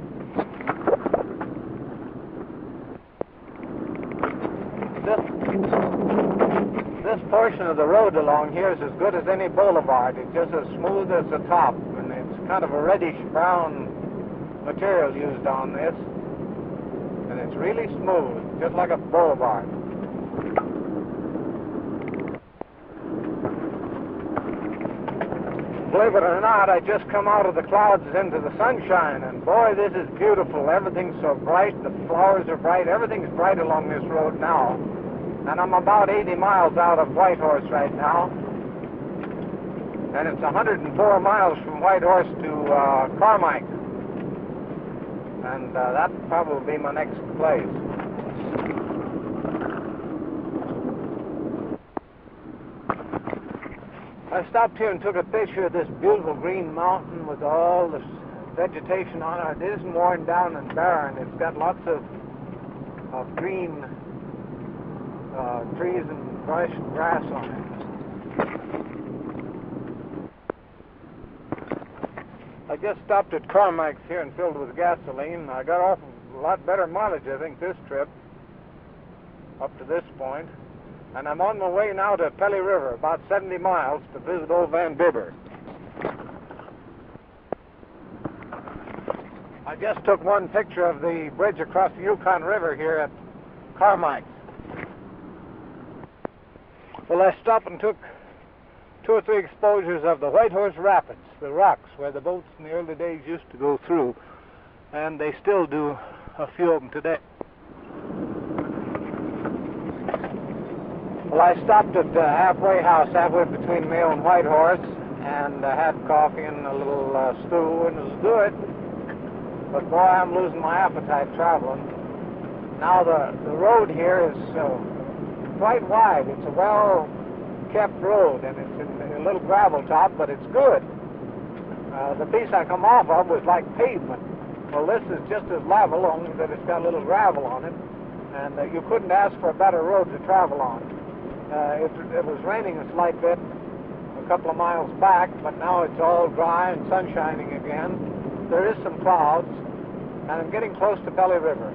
This, this portion of the road along here is as good as any boulevard. It's just as smooth as the top, and it's kind of a reddish brown material used on this, and it's really smooth, just like a boulevard. Believe it or not, I just come out of the clouds into the sunshine, and boy, this is beautiful. Everything's so bright, the flowers are bright, everything's bright along this road now. And I'm about eighty miles out of Whitehorse right now. And it's one hundred four miles from Whitehorse to uh, Carmike. And uh, that'll probably be my next place. I stopped here and took a picture of this beautiful green mountain with all this vegetation on it. It isn't worn down and barren. It's got lots of, of green uh, trees and brush and grass on it. I just stopped at Carmike's here and filled with gasoline. I got off a lot better mileage, I think, this trip up to this point. And I'm on my way now to Pelly River, about seventy miles, to visit old Van Bibber. I just took one picture of the bridge across the Yukon River here at Carmike. Well, I stopped and took two or three exposures of the Whitehorse Rapids, the rocks where the boats in the early days used to go through, and they still do a few of them today. Well, I stopped at the halfway house, halfway between Mayo and Whitehorse, and uh, had coffee and a little uh, stew, and it was good. But boy, I'm losing my appetite traveling. Now the, the road here is uh, quite wide. It's a well-kept road, and it's in a little gravel top, but it's good. Uh, the piece I come off of was like pavement. Well, this is just as level, only that it's got a little gravel on it, and uh, you couldn't ask for a better road to travel on. Uh, it, it was raining a slight bit a couple of miles back, but now it's all dry and sun shining again. There is some clouds, and I'm getting close to Pelly River.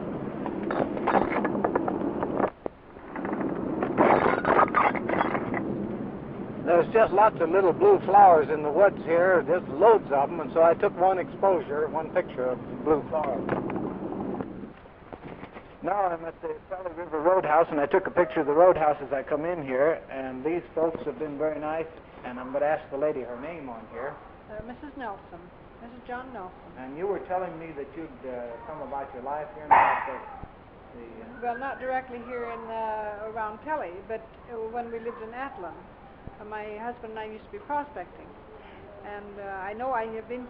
There's just lots of little blue flowers in the woods here, just loads of them, and so I took one exposure, one picture of the blue flowers. Now I'm at the Pelly River Roadhouse, and I took a picture of the roadhouse as I come in here, and these folks have been very nice, and I'm going to ask the lady her name on here. Uh, Missus Nelson, Missus John Nelson. And you were telling me that you'd uh, come about your life here in about the... the uh... Well, not directly here in uh, around Pelly, but uh, when we lived in Atlin. Uh, my husband and I used to be prospecting. And uh, I know I have been